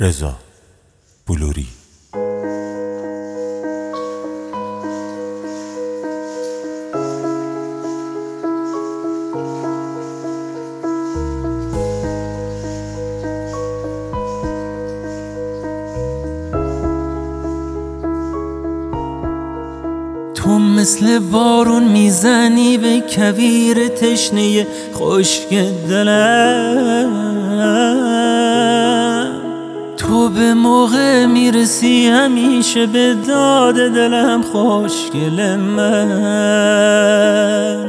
رضا بلوری. تو مثل بارون میزنی به کویر تشنه خشک دلم، تو به موقع میرسی همیشه به داد دلم خوشگل من.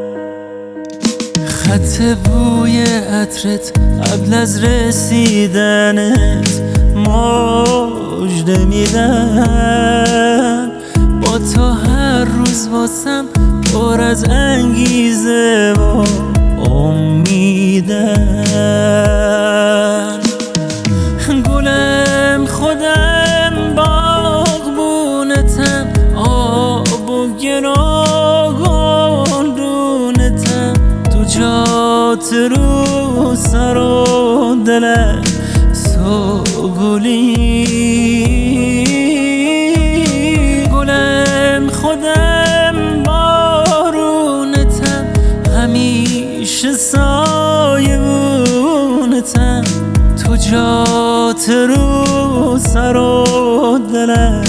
خط بوی عطرت قبل از رسیدنت مژده میدن، با تو هر روز واسم پر از انگیزه و امیدن. گلم خودم باغبونتم، آب و گلگونتم، تو جات رو سر و دلم سوگلی. گلم خودم بارونتم، همیشه سایبونتم، تو جات رو سر و دلم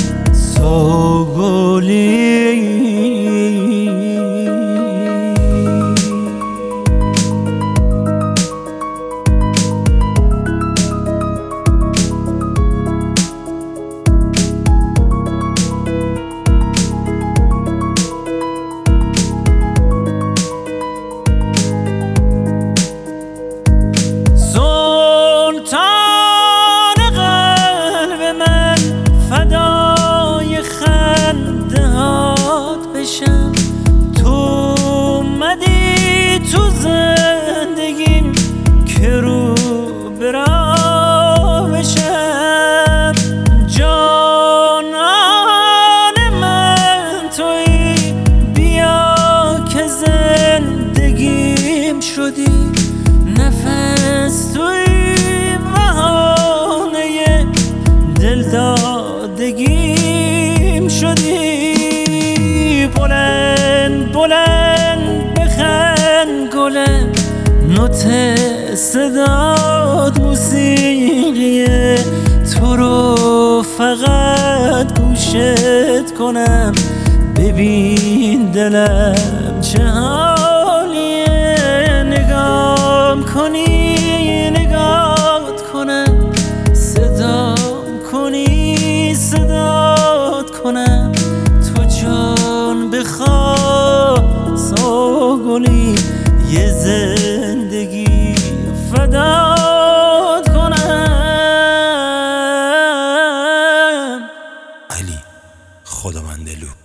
سوگلی. تو اومدی تو زندگیم که رو برا بشم، جانان من تویی، بیا که زندگیم شدی، نفس تویی، بهانه دل دادگیم شدی. بلند بلند بخند گلم، نوت صدات موسیقیه، تو رو فقط گوشت کنم، ببین دلم چه حالیه. نگام کنی نگات کنم، صدام کنی صدات کنم، تو جان بخواه سوگلی، یه زندگی فدات کنم. علی خداوندلو.